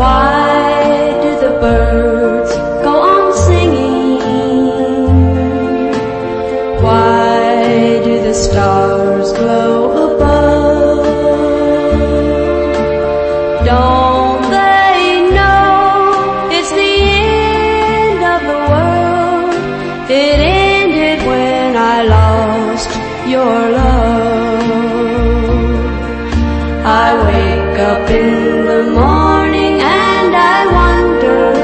Why do the birds go on singing? Why do the stars glow above? Don't they know it's the end of the world? It ended when I lost your love. I wake up in the morning and I wonder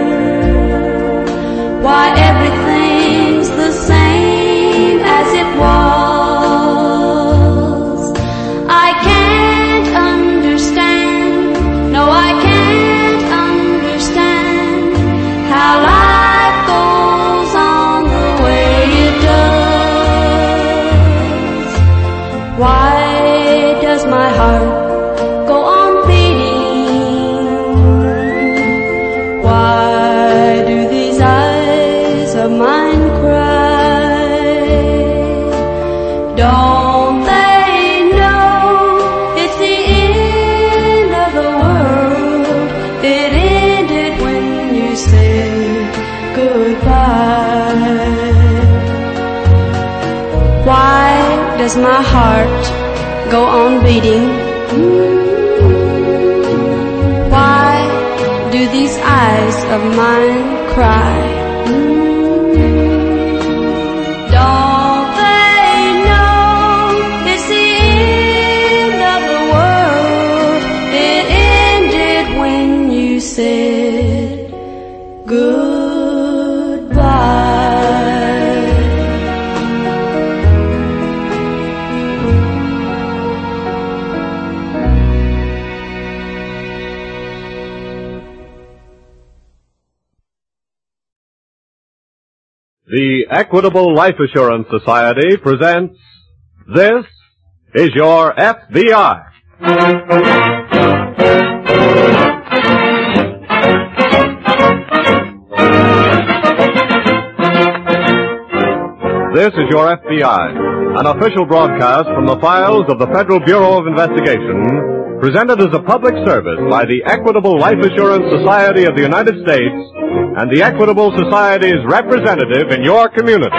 why everything's the same as it was. I can't understand, no I can't understand how life goes on the way it does. Why does my heart go on beating? Why do these eyes of mine cry? Don't they know it's the end of the world? It ended when you said goodbye. Why does my heart go on beating? Why do these eyes of mine cry? Don't they know it's the end of the world? It ended when you said goodbye. The Equitable Life Assurance Society presents This is Your FBI. This is Your FBI, an official broadcast from the files of the Federal Bureau of Investigation, presented as a public service by the Equitable Life Assurance Society of the United States and the Equitable Society's representative in your community.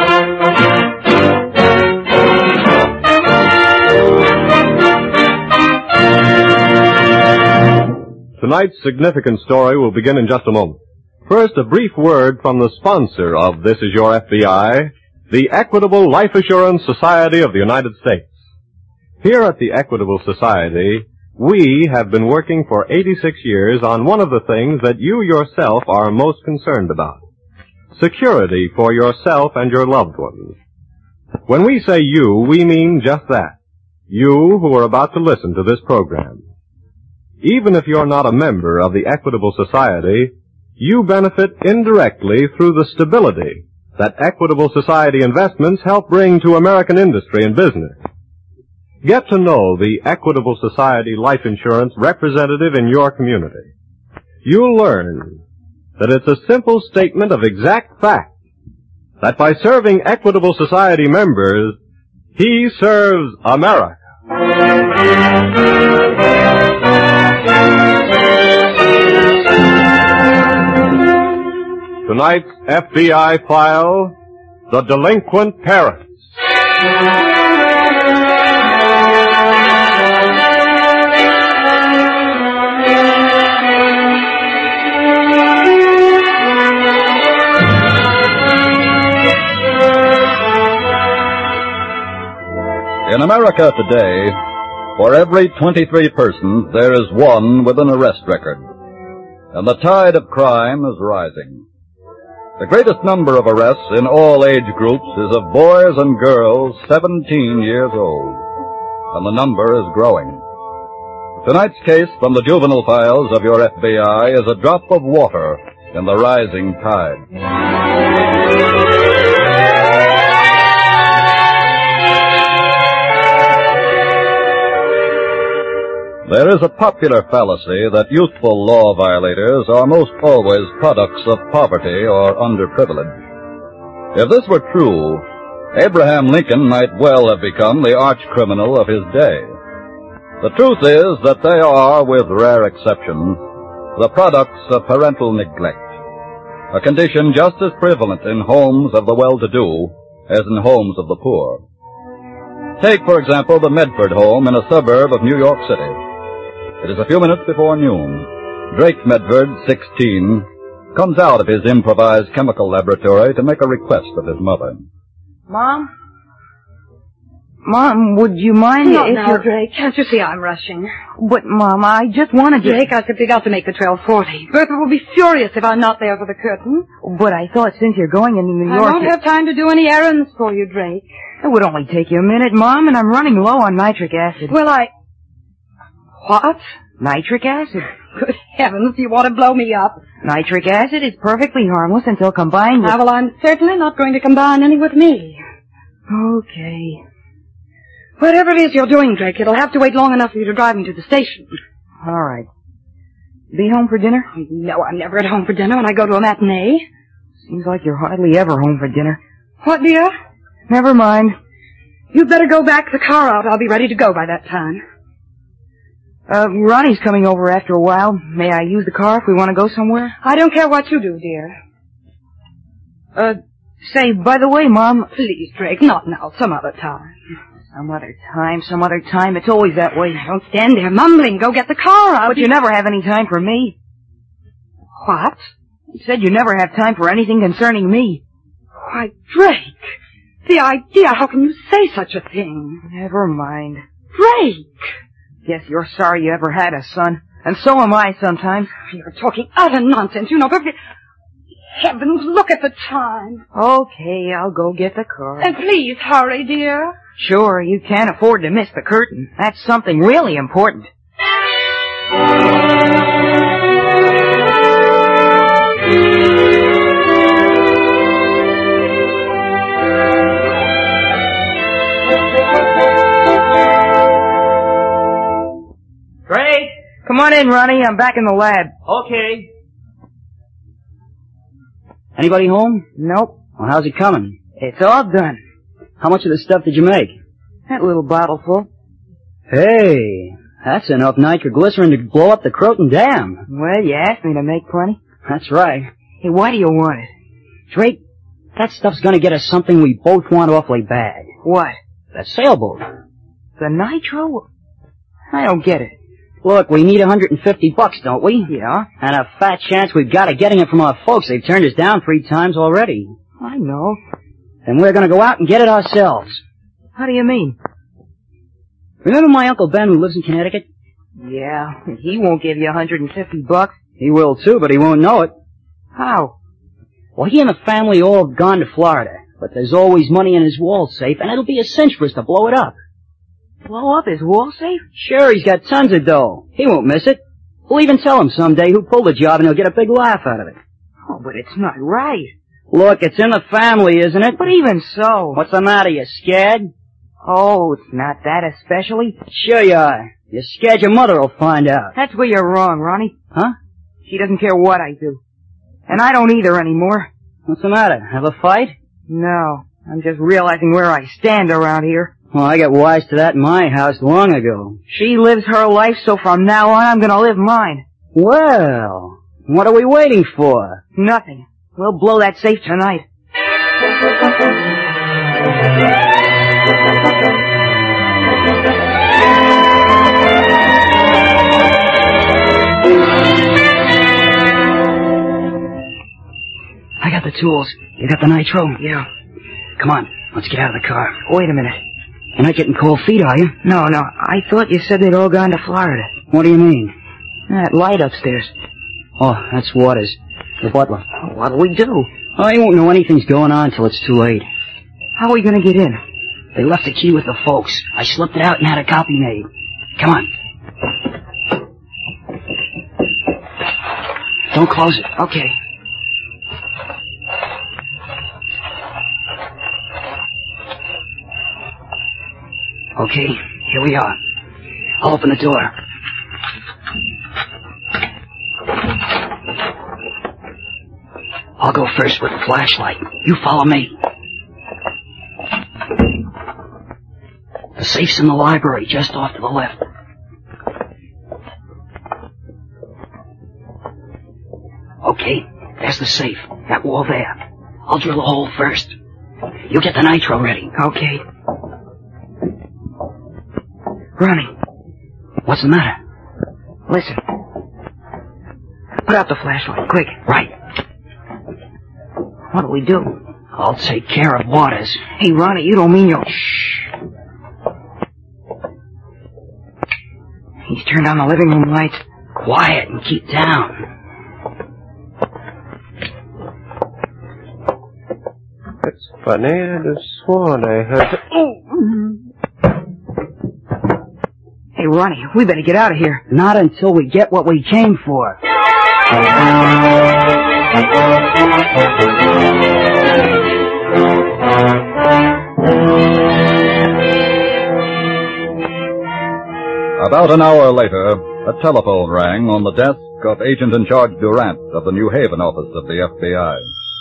Tonight's significant story will begin in just a moment. First, a brief word from the sponsor of This Is Your FBI, the Equitable Life Assurance Society of the United States. Here at the Equitable Society, we have been working for 86 years on one of the things that you yourself are most concerned about: security for yourself and your loved ones. When we say you, we mean just that. You who are about to listen to this program. Even if you're not a member of the Equitable Society, you benefit indirectly through the stability that Equitable Society investments help bring to American industry and business. Get to know the Equitable Society life insurance representative in your community. You'll learn that it's a simple statement of exact fact that by serving Equitable Society members, he serves America. Tonight's FBI file, The Delinquent Parents. In America today, for every 23 persons, there is one with an arrest record. And the tide of crime is rising. The greatest number of arrests in all age groups is of boys and girls 17 years old. And the number is growing. Tonight's case from the juvenile files of your FBI is a drop of water in the rising tide. There is a popular fallacy that youthful law violators are most always products of poverty or underprivilege. If this were true, Abraham Lincoln might well have become the arch-criminal of his day. The truth is that they are, with rare exceptions, the products of parental neglect, a condition just as prevalent in homes of the well-to-do as in homes of the poor. Take, for example, the Medford home in a suburb of New York City. It is a few minutes before noon. Drake Medford, 16, comes out of his improvised chemical laboratory to make a request of his mother. Mom? Mom, would you mind Not if now, you're... Drake. Can't you see I'm rushing? But, Mom, I just wanted to... Drake, I simply got to make the 12:40. Bertha will be furious if I'm not there for the curtain. But I thought since you're going into New I York... won't have time to do any errands for you, Drake. It would only take you a minute, Mom, and I'm running low on nitric acid. Well, What? Nitric acid? Good heavens, you want to blow me up. Nitric acid is perfectly harmless until combined with... Well, I'm certainly not going to combine any with me. Okay. Whatever it is you're doing, Drake, it'll have to wait long enough for you to drive me to the station. All right. Be home for dinner? No, I'm never at home for dinner when I go to a matinee. Seems like you're hardly ever home for dinner. What, dear? Never mind. You'd better go back the car out. I'll be ready to go by that time. Ronnie's coming over after a while. May I use the car if we want to go somewhere? I don't care what you do, dear. Say, by the way, Mom... Please, Drake, not now. Some other time. Some other time. It's always that way. Don't stand there mumbling. Go get the car out. But you never have any time for me. What? You said you never have time for anything concerning me. Why, Drake, the idea, how can you say such a thing? Never mind. Drake! Guess you're sorry you ever had a son. And so am I sometimes. You're talking utter nonsense, you know, but... Heavens, look at the time. Okay, I'll go get the car. And please hurry, dear. Sure, you can't afford to miss the curtain. That's something really important. Drake? Come on in, Ronnie. I'm back in the lab. Okay. Anybody home? Nope. Well, how's it coming? It's all done. How much of the stuff did you make? That little bottle full. Hey, that's enough nitroglycerin to blow up the Croton Dam. Well, you asked me to make plenty. That's right. Hey, why do you want it? Drake, that stuff's gonna get us something we both want awfully bad. What? That sailboat. The nitro? I don't get it. Look, we need $150, don't we? Yeah. And a fat chance we've got of getting it from our folks. They've turned us down 3 times already. I know. And we're gonna go out and get it ourselves. How do you mean? Remember my Uncle Ben who lives in Connecticut? Yeah, he won't give you $150. He will too, but he won't know it. How? Well, he and the family all have gone to Florida. But there's always money in his wall safe, and it'll be a cinch for us to blow it up. Blow up his wall safe? Sure, he's got tons of dough. He won't miss it. We'll even tell him someday who pulled the job, and he'll get a big laugh out of it. Oh, but it's not right. Look, it's in the family, isn't it? But even so... What's the matter, you scared? Oh, it's not that especially. Sure you are. You're scared your mother will find out. That's where you're wrong, Ronnie. Huh? She doesn't care what I do. And I don't either anymore. What's the matter? Have a fight? No. I'm just realizing where I stand around here. Well, I got wise to that in my house long ago. She lives her life, so from now on I'm gonna live mine. Well, what are we waiting for? Nothing. We'll blow that safe tonight. I got the tools. You got the nitro? Yeah. Come on, let's get out of the car. Wait a minute. You're not getting cold feet, are you? No. I thought you said they'd all gone to Florida. What do you mean? That light upstairs. Oh, that's Waters, the butler. What'll we do? Oh, he won't know anything's going on till it's too late. How are we gonna get in? They left the key with the folks. I slipped it out and had a copy made. Come on. Don't close it. Okay. Okay, here we are. I'll open the door. I'll go first with the flashlight. You follow me. The safe's in the library, just off to the left. Okay, there's the safe. That wall there. I'll drill a hole first. You get the nitro ready. Okay. Ronnie. What's the matter? Listen. Put out the flashlight, quick. Right. What'll we do? I'll take care of Waters. Hey, Ronnie, you don't mean you'll... Shh. He's turned on the living room lights. Quiet and keep down. That's funny. I just sworn I heard... Hey, Ronnie, we better get out of here. Not until we get what we came for. About an hour later, a telephone rang on the desk of Agent in Charge Durant of the New Haven office of the FBI.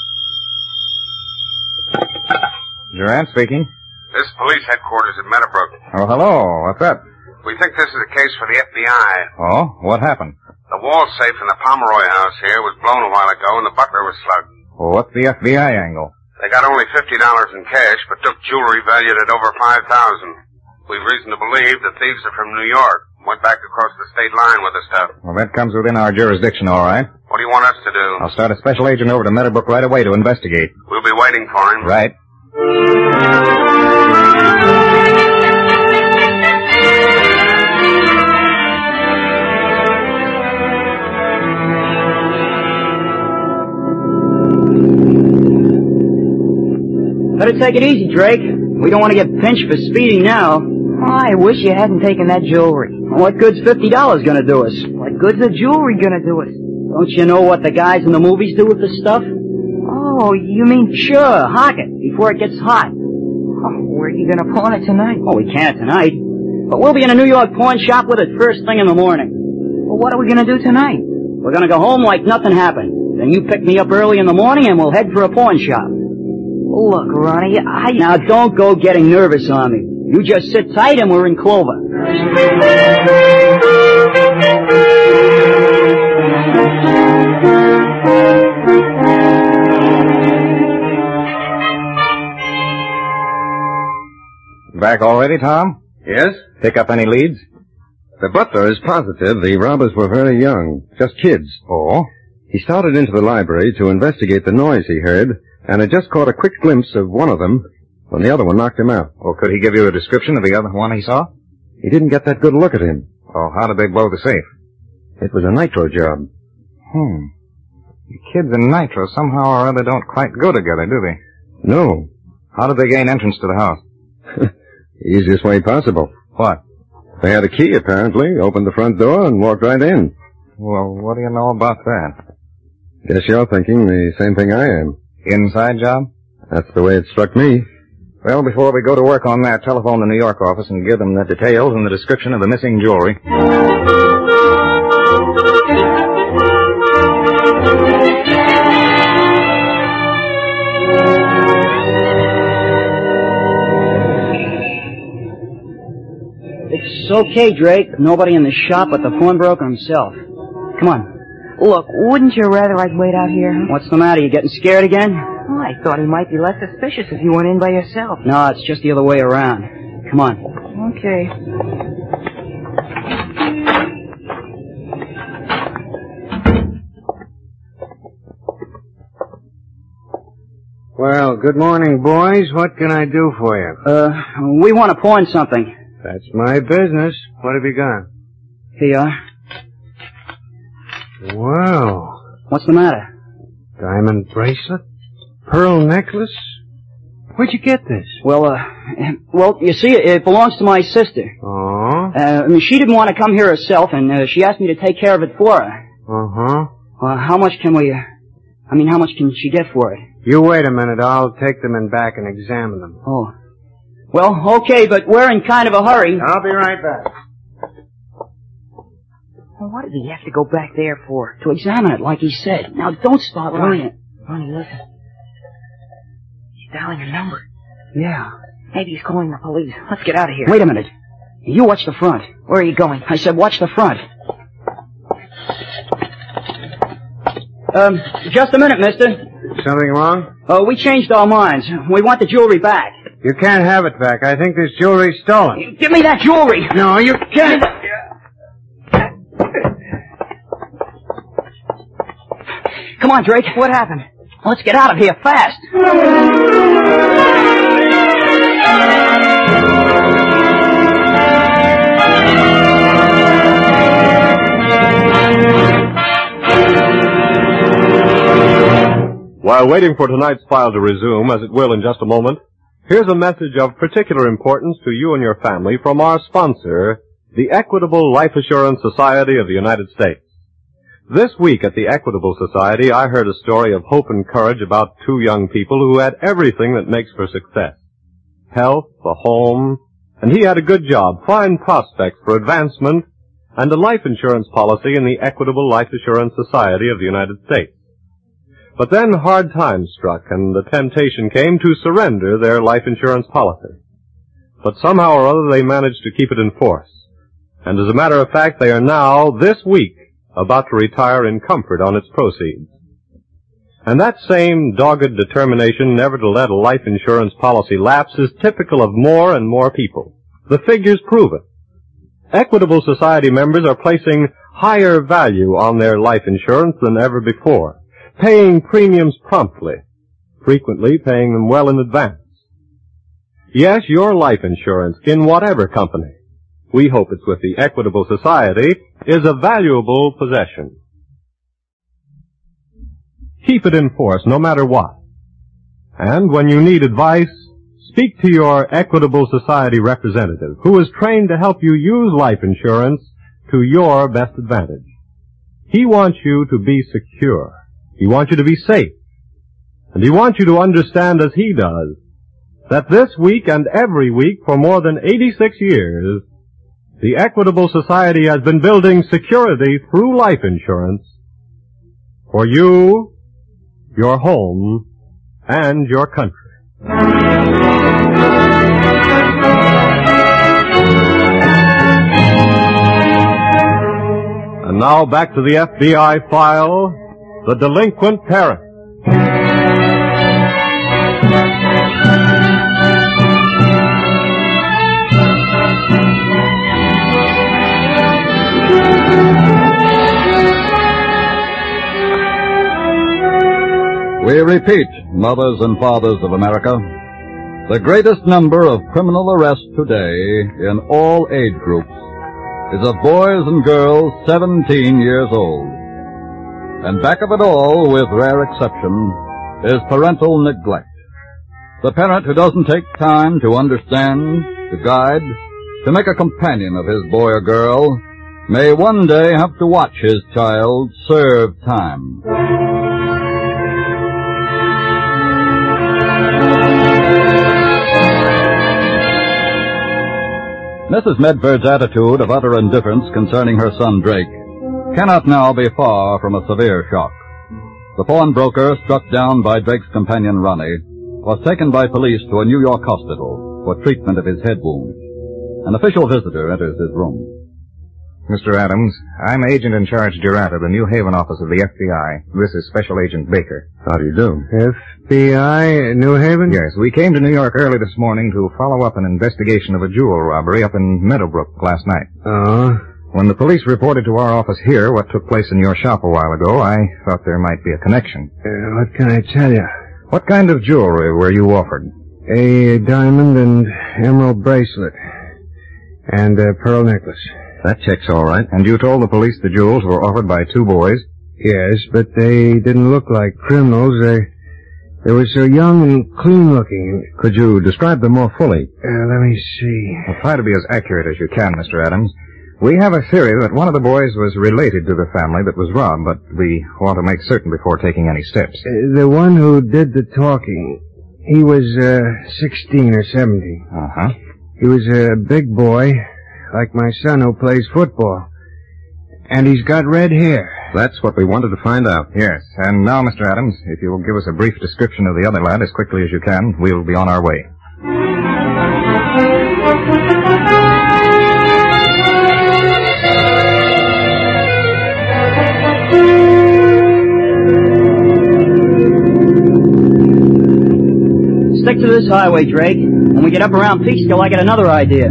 Durant speaking. This is police headquarters at Meadowbrook. Oh, hello. What's up? We think this is a case for the FBI. Oh, what happened? The wall safe in the Pomeroy house here was blown a while ago and the butler was slugged. Well, what's the FBI angle? They got only $50 in cash, but took jewelry valued at over $5,000. We've reason to believe the thieves are from New York. Went back across the state line with the stuff. Well, that comes within our jurisdiction, all right. What do you want us to do? I'll start a special agent over to Meadowbrook right away to investigate. We'll be waiting for him. Right. Better take it easy, Drake. We don't want to get pinched for speeding now. Oh, I wish you hadn't taken that jewelry. What good's $50 gonna do us? What good's the jewelry gonna do us? Don't you know what the guys in the movies do with this stuff? Oh, you mean... Sure, hock it before it gets hot. Oh, where are you gonna pawn it tonight? Oh, we can't tonight. But we'll be in a New York pawn shop with it first thing in the morning. Well, what are we gonna do tonight? We're gonna go home like nothing happened. Then you pick me up early in the morning and we'll head for a pawn shop. Look, Ronnie, Now, don't go getting nervous on me. You just sit tight and we're in clover. Back already, Tom? Yes? Pick up any leads? The butler is positive the robbers were very young, just kids. Oh? He started into the library to investigate the noise he heard, and had just caught a quick glimpse of one of them when the other one knocked him out. Well, could he give you a description of the other one he saw? He didn't get that good a look at him. Oh, how did they blow the safe? It was a nitro job. The kids and nitro somehow or other don't quite go together, do they? No. How did they gain entrance to the house? Easiest way possible. What? They had a key, apparently, opened the front door and walked right in. Well, what do you know about that? Guess you're thinking the same thing I am. Inside job? That's the way it struck me. Well, before we go to work on that, telephone the New York office and give them the details and the description of the missing jewelry. It's okay, Drake. Nobody in the shop but the pawnbroker himself. Come on. Look, wouldn't you rather I'd wait out here? Huh? What's the matter? You getting scared again? Oh, I thought he might be less suspicious if you went in by yourself. No, it's just the other way around. Come on. Okay. Well, good morning, boys. What can I do for you? We want to pawn something. That's my business. What have you got? Here you are. Wow. What's the matter? Diamond bracelet? Pearl necklace? Where'd you get this? Well, you see, it belongs to my sister. Oh? She didn't want to come here herself, and she asked me to take care of it for her. Uh-huh. Well, how much can she get for it? You wait a minute. I'll take them in back and examine them. Oh. Well, okay, but we're in kind of a hurry. I'll be right back. Well, what did he have to go back there for? To examine it, like he said. Now, don't start worrying. Ronnie, listen. He's dialing a number. Yeah. Maybe he's calling the police. Let's get out of here. Wait a minute. You watch the front. Where are you going? I said watch the front. Just a minute, mister. Something wrong? We changed our minds. We want the jewelry back. You can't have it back. I think this jewelry's stolen. Give me that jewelry. No, you can't. Come on, Drake. What happened? Let's get out of here fast. While waiting for tonight's file to resume, as it will in just a moment, here's a message of particular importance to you and your family from our sponsor, the Equitable Life Assurance Society of the United States. This week at the Equitable Society, I heard a story of hope and courage about two young people who had everything that makes for success. Health, a home, and he had a good job, fine prospects for advancement, and a life insurance policy in the Equitable Life Assurance Society of the United States. But then hard times struck, and the temptation came to surrender their life insurance policy. But somehow or other they managed to keep it in force. And as a matter of fact, they are now, this week, about to retire in comfort on its proceeds. And that same dogged determination never to let a life insurance policy lapse is typical of more and more people. The figures prove it. Equitable Society members are placing higher value on their life insurance than ever before, paying premiums promptly, frequently paying them well in advance. Yes, your life insurance, in whatever company, we hope it's with the Equitable Society, is a valuable possession. Keep it in force no matter what. And when you need advice, speak to your Equitable Society representative, who is trained to help you use life insurance to your best advantage. He wants you to be secure. He wants you to be safe. And he wants you to understand, as he does, that this week and every week for more than 86 years, the Equitable Society has been building security through life insurance for you, your home, and your country. And now back to the FBI file, The Delinquent Parent. We repeat, mothers and fathers of America, the greatest number of criminal arrests today in all age groups is of boys and girls 17 years old. And back of it all, with rare exception, is parental neglect. The parent who doesn't take time to understand, to guide, to make a companion of his boy or girl, may one day have to watch his child serve time. Mrs. Medford's attitude of utter indifference concerning her son Drake cannot now be far from a severe shock. The pawnbroker, struck down by Drake's companion Ronnie, was taken by police to a New York hospital for treatment of his head wounds. An official visitor enters his room. Mr. Adams, I'm Agent in Charge Durant of the New Haven office of the FBI. This is Special Agent Baker. How do you do? FBI, New Haven? Yes, we came to New York early this morning to follow up an investigation of a jewel robbery up in Meadowbrook last night. Oh? When the police reported to our office here what took place in your shop a while ago, I thought there might be a connection. What can I tell you? What kind of jewelry were you offered? A diamond and emerald bracelet. And a pearl necklace. That checks all right. And you told the police the jewels were offered by two boys? Yes, but they didn't look like criminals. They were so young and clean-looking. Could you describe them more fully? Let me see. Well, try to be as accurate as you can, Mr. Adams. We have a theory that one of the boys was related to the family that was robbed, but we want to make certain before taking any steps. The one who did the talking, he was 16 or 17. Uh-huh. He was a big boy, like my son who plays football. And he's got red hair. That's what we wanted to find out. Yes, and now, Mr. Adams, if you will give us a brief description of the other lad as quickly as you can, we'll be on our way. this highway, Drake. When we get up around Peekskill, I get another idea.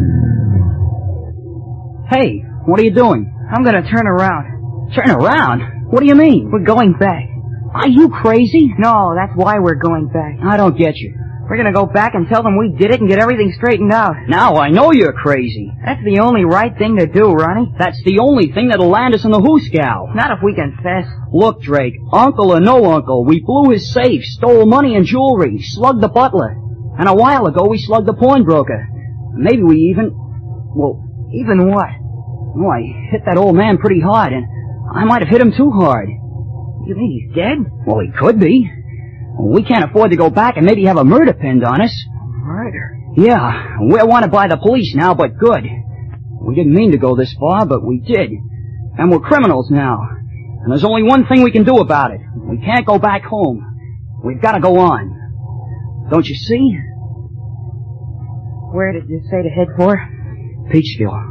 Hey, what are you doing? I'm gonna turn around. Turn around? What do you mean? We're going back. Are you crazy? No, that's why we're going back. I don't get you. We're gonna go back and tell them we did it and get everything straightened out. Now I know you're crazy. That's the only right thing to do, Ronnie. That's the only thing that'll land us in the Hooskow. Not if we confess. Look, Drake, uncle or no uncle, we blew his safe, stole money and jewelry, slugged the butler. And a while ago we slugged the pawnbroker. Maybe we even... Well... Even what? Well, I hit that old man pretty hard, and I might have hit him too hard. You mean he's dead? Well, he could be. We can't afford to go back and maybe have a murder pinned on us. Murder? Yeah, we're wanted by the police now, but good. We didn't mean to go this far, but we did. And we're criminals now. And there's only one thing we can do about it. We can't go back home. We've got to go on. Don't you see? Where did you say to head for? Peekskill.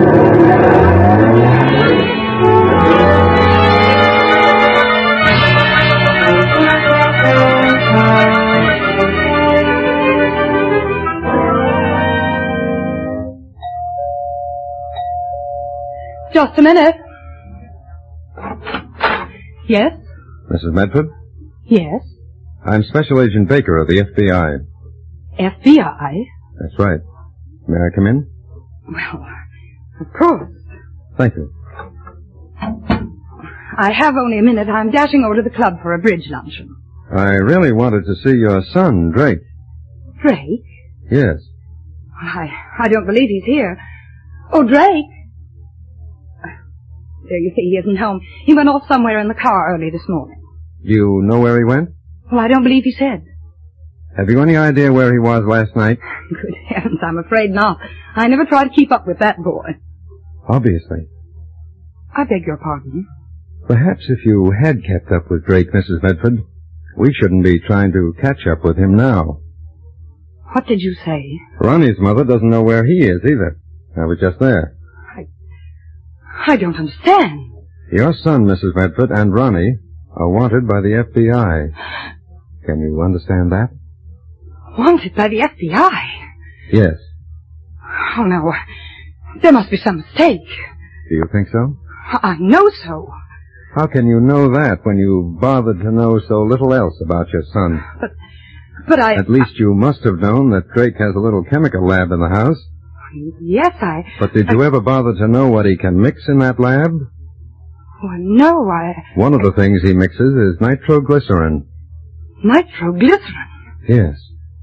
Just a minute. Yes? Mrs. Medford? Yes? I'm Special Agent Baker of the FBI. FBI? That's right. May I come in? Well, of course. Thank you. I have only a minute. I'm dashing over to the club for a bridge luncheon. I really wanted to see your son, Drake. Drake? Yes. I don't believe he's here. Oh, Drake! There, you see, he isn't home. He went off somewhere in the car early this morning. Do you know where he went? Well, I don't believe he said. Have you any idea where he was last night? Good heavens, I'm afraid not. I never try to keep up with that boy. Obviously. I beg your pardon. Perhaps if you had kept up with Drake, Mrs. Medford, we shouldn't be trying to catch up with him now. What did you say? Ronnie's mother doesn't know where he is either. I was just there. I don't understand. Your son, Mrs. Medford, and Ronnie are wanted by the FBI. Can you understand that? Wanted by the FBI? Yes. Oh, no. There must be some mistake. Do you think so? I know so. How can you know that when you bothered to know so little else about your son? But I... At least you must have known that Drake has a little chemical lab in the house. Yes, But did you ever bother to know what he can mix in that lab? Well, no, One of the things he mixes is nitroglycerin. Nitroglycerin? Yes.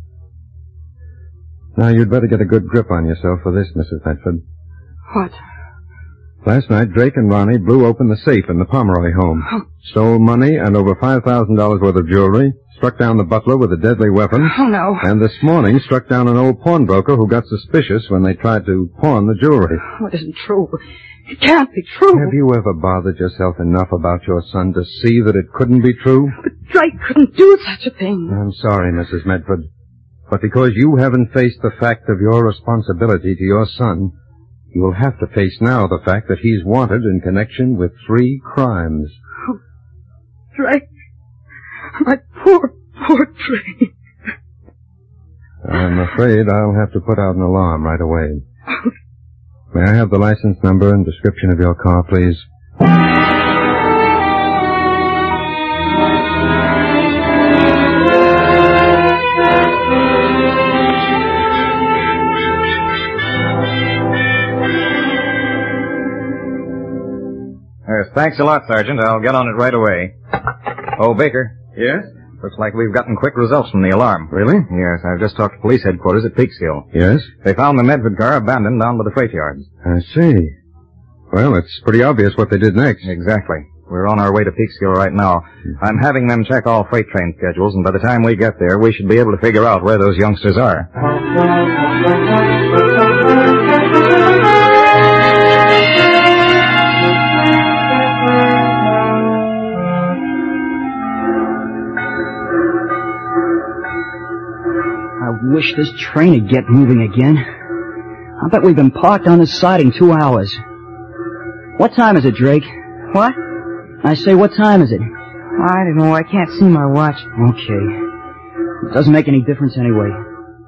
Now, you'd better get a good grip on yourself for this, Mrs. Medford. What? Last night, Drake and Ronnie blew open the safe in the Pomeroy home. Oh. Stole money and over $5,000 worth of jewelry, struck down the butler with a deadly weapon. Oh, no. And this morning struck down an old pawnbroker who got suspicious when they tried to pawn the jewelry. Oh, it isn't true. It can't be true. Have you ever bothered yourself enough about your son to see that it couldn't be true? But Drake couldn't do such a thing. I'm sorry, Mrs. Medford. But because you haven't faced the fact of your responsibility to your son, you will have to face now the fact that he's wanted in connection with 3 crimes. Oh, Drake. My poor Drake. I'm afraid I'll have to put out an alarm right away. May I have the license number and description of your car, please? Yes, thanks a lot, Sergeant. I'll get on it right away. Oh, Baker. Yes? Looks like we've gotten quick results from the alarm. Really? Yes, I've just talked to police headquarters at Peekskill. Yes? They found the Medford car abandoned down by the freight yards. I see. Well, it's pretty obvious what they did next. Exactly. We're on our way to Peekskill right now. I'm having them check all freight train schedules, and by the time we get there, we should be able to figure out where those youngsters are. I wish this train would get moving again. I bet we've been parked on this siding 2 hours. What time is it, Drake? What? I say, what time is it? I don't know. I can't see my watch. Okay. It doesn't make any difference anyway.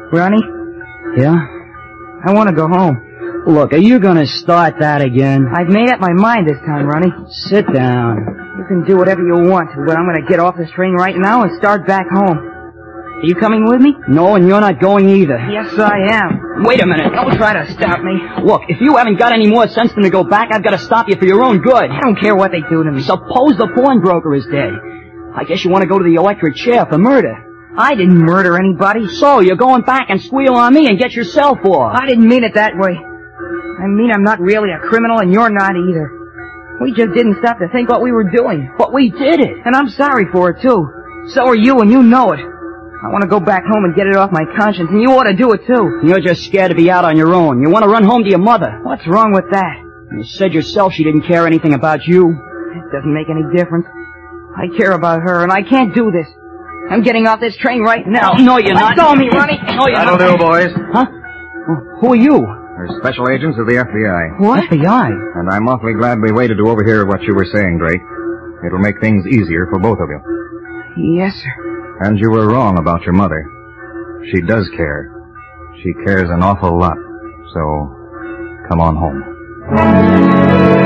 Ronnie, Yeah? I want to go home. Look, are you gonna start that again? I've made up my mind this time, Ronnie. Sit down. You can do whatever you want to, but I'm going to get off this train right now and start back home. Are you coming with me? No, and you're not going either. Yes, I am. Wait a minute. Don't try to stop me. Look, if you haven't got any more sense than to go back, I've got to stop you for your own good. I don't care what they do to me. Suppose the pawnbroker is dead. I guess you want to go to the electric chair for murder. I didn't murder anybody. So, you're going back and squeal on me and get yourself off. I didn't mean it that way. I mean I'm not really a criminal and you're not either. We just didn't stop to think what we were doing. But we did it. And I'm sorry for it, too. So are you, and you know it. I want to go back home and get it off my conscience, and you ought to do it, too. You're just scared to be out on your own. You want to run home to your mother. What's wrong with that? You said yourself she didn't care anything about you. It doesn't make any difference. I care about her, and I can't do this. I'm getting off this train right now. No, you're not. Let go of me, Ronnie. No, you're not. That'll do, boys. Huh? Who are you? We're special agents of the FBI. What? FBI? And I'm awfully glad we waited to overhear what you were saying, Drake. It'll make things easier for both of you. Yes, sir. And you were wrong about your mother. She does care. She cares an awful lot. So, come on home.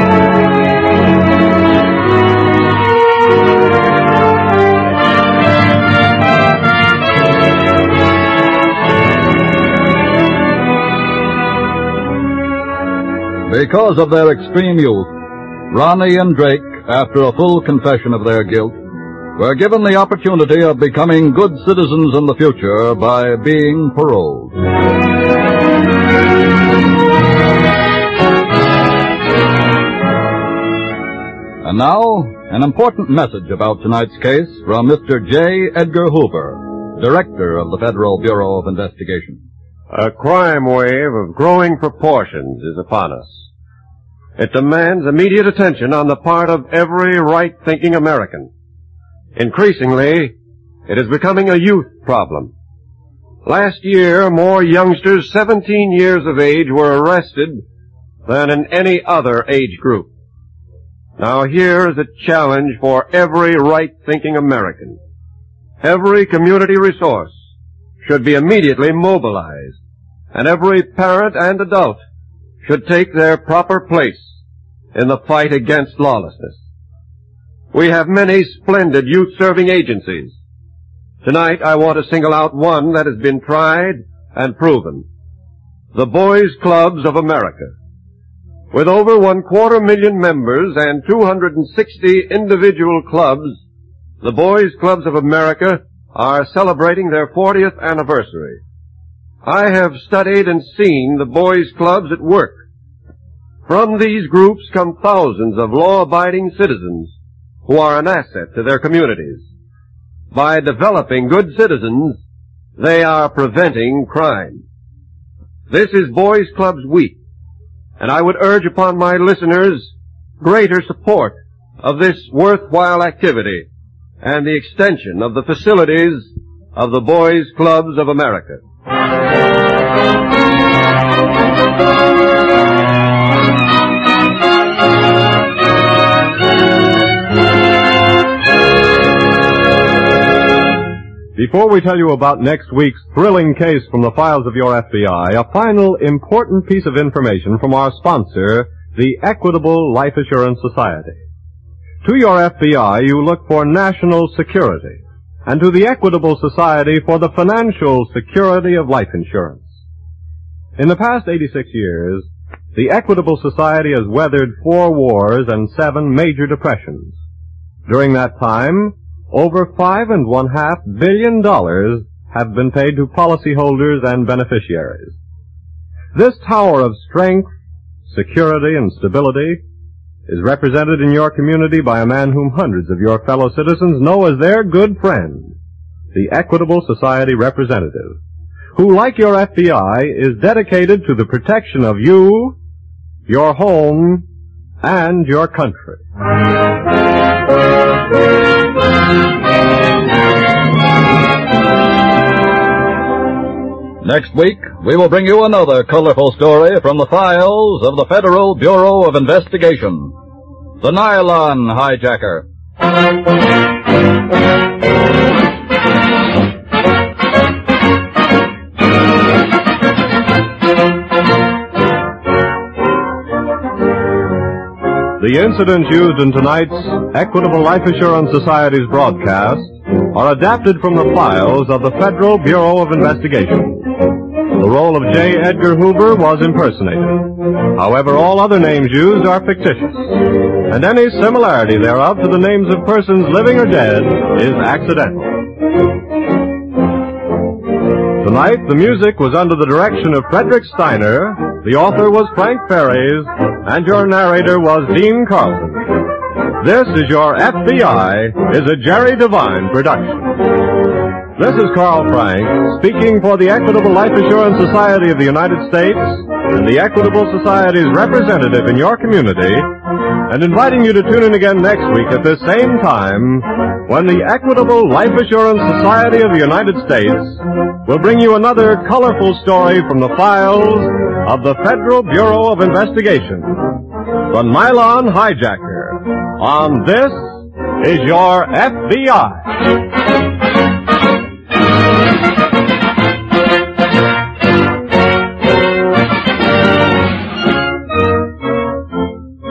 Because of their extreme youth, Ronnie and Drake, after a full confession of their guilt, were given the opportunity of becoming good citizens in the future by being paroled. And now, an important message about tonight's case from Mr. J. Edgar Hoover, Director of the Federal Bureau of Investigation. A crime wave of growing proportions is upon us. It demands immediate attention on the part of every right-thinking American. Increasingly, it is becoming a youth problem. Last year, more youngsters 17 years of age were arrested than in any other age group. Now here is a challenge for every right-thinking American. Every community resource should be immediately mobilized, and every parent and adult should take their proper place in the fight against lawlessness. We have many splendid youth-serving agencies. Tonight I want to single out one that has been tried and proven. The Boys Clubs of America. With over 250,000 members and 260 individual clubs, the Boys Clubs of America are celebrating their 40th anniversary. I have studied and seen the Boys Clubs at work. From these groups come thousands of law-abiding citizens who are an asset to their communities. By developing good citizens, they are preventing crime. This is Boys Clubs Week, and I would urge upon my listeners greater support of this worthwhile activity and the extension of the facilities of the Boys Clubs of America. Before we tell you about next week's thrilling case from the files of your FBI, a final important piece of information from our sponsor, the Equitable Life Assurance Society. To your FBI, you look for national security, and to the Equitable Society for the financial security of life insurance. In the past 86 years, the Equitable Society has weathered 4 wars and 7 major depressions. During that time, over $5.5 billion have been paid to policyholders and beneficiaries. This tower of strength, security, and stability is represented in your community by a man whom hundreds of your fellow citizens know as their good friend, the Equitable Society representative, who, like your FBI, is dedicated to the protection of you, your home, and your country. Next week, we will bring you another colorful story from the files of the Federal Bureau of Investigation, the Nylon Hijacker. The incidents used in tonight's Equitable Life Assurance Society's broadcast are adapted from the files of the Federal Bureau of Investigation. The role of J. Edgar Hoover was impersonated. However, all other names used are fictitious, and any similarity thereof to the names of persons living or dead is accidental. Tonight, the music was under the direction of Frederick Steiner, the author was Frank Ferries, and your narrator was Dean Carlton. This is Your FBI is a Jerry Devine production. This is Carl Frank, speaking for the Equitable Life Assurance Society of the United States and the Equitable Society's representative in your community, and inviting you to tune in again next week at this same time when the Equitable Life Assurance Society of the United States will bring you another colorful story from the files of the Federal Bureau of Investigation. The Nylon Hijacker on This is Your FBI.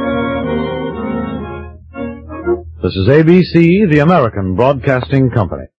This is ABC, the American Broadcasting Company.